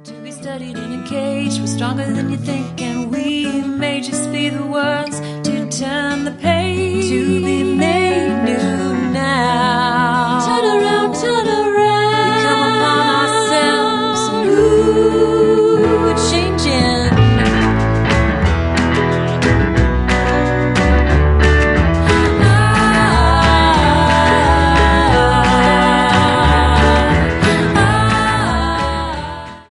To be studied in a cage, we're stronger than you think, and we may just be the ones to turn the page.